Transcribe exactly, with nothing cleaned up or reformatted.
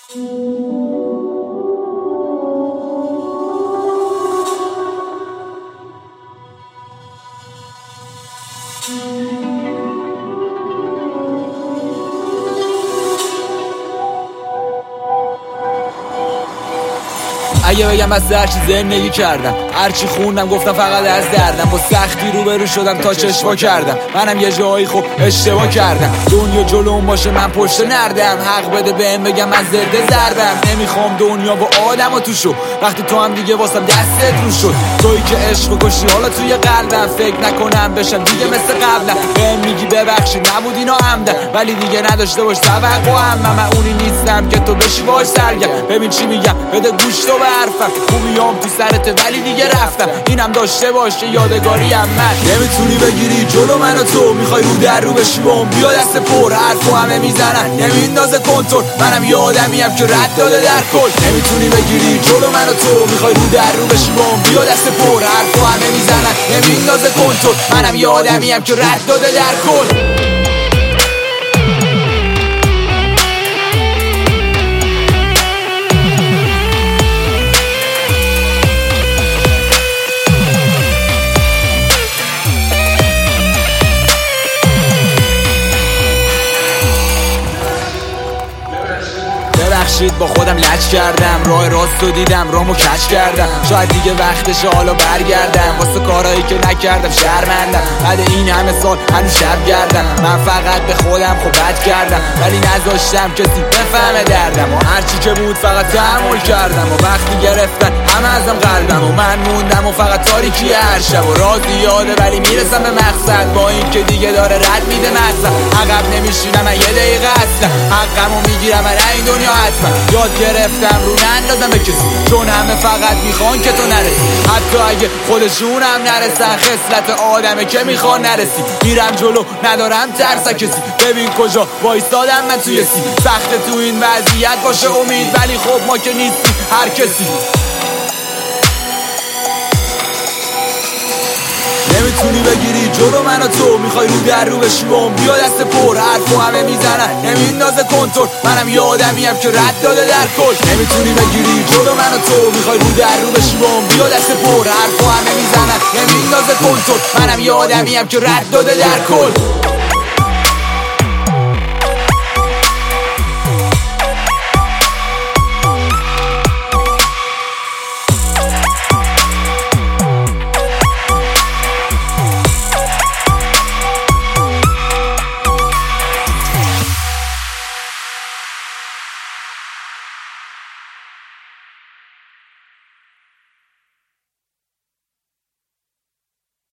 اگه بگم از هرچی زندگی کردم، هرچی خوندم گفتم فقط از دردم، با سختی روبرو شدم تا چشوا کردم. منم یه جایی خب اشتباه کردم، دنیا جلوم باشه من پشت نردم. حق بده بهم بگم من زرده ضربم، نمیخوام دنیا با آدم و تو شو. وقتی تو هم دیگه واسم دستت رو شد، تویی که عشق کشی حالا توی قلبم. فکر نکنم بشم دیگه مثل قبلم. بهم میگی ببخشی نبود اینا عمدن، ولی دیگه نداشته باش توقعم. من اونی نیستم که تو بشی باش سرگرم. ببین چی میگم بده گوش تو به حرفم، خوبیام تو سرت ولی دیگه رفتم. اینم داشته باشه یادگاری هم من. نمیتونی بگیری جلو من و تو، میخوای رو در رو بشی بام بیا دست پر. حرفو همه میزنن نمیندازه کنترل، منم یه آدمیم که رد داده در کل. نمیتونی بگیری جلو من و تو، میخوای رو در رو بشی بام بیا دست پر. حرفو همه میزنن نمیندازه کنترل، منم یه آدمیم که رد داده در کل. ببخشید با خودم لج کردم، راه راستو دیدم رامو کج کردم. شاید دیگه وقتشه حالا برگردم، واسه کارهایی که نکردم شرمندم. بعد این همه سال هنوز شب گردم، من فقط به خودم خب بد کردم، ولی نذاشتم کسی بفهمه دردم. و هرچی که بود فقط تحمل کردم، و وقتی گرفتن همه ازم قلبم و من موندم و فقط تاریکی هر شب. و رازی یاده ولی میرسم به مقصد، با این که دیگه داره رد میده مغزم. عقب نمیشینم من یه دقیقه اصلا، حقمو میگیرم من این دنیا حتما. یاد گرفتم رو نندازم به کسی، چون همه فقط میخوان که تو نرسی، حتی اگه خودشون هم نرسن. خصلت آدمه که میخوان نرسی، میرم جلو ندارم ترس کسی. ببین کجا وایستادم من توی سی، سخت تو این وضعیت باشه امید، ولی خب ما که نیستیم هر کسی. نمیتونی بگیری جلو من و تو، میخوای رو در رو بشی بام بیا دست پر. حرفو همه میزنن نمیندازه کنترل، منم یه آدمیم که رد داده در کل. نمیتونی بگیری جلو من و تو، میخوای رو در رو بشی بام بیا دست پر. حرفو همه میزنن نمیندازه کنترل، منم یه آدمیم که رد داده در کل.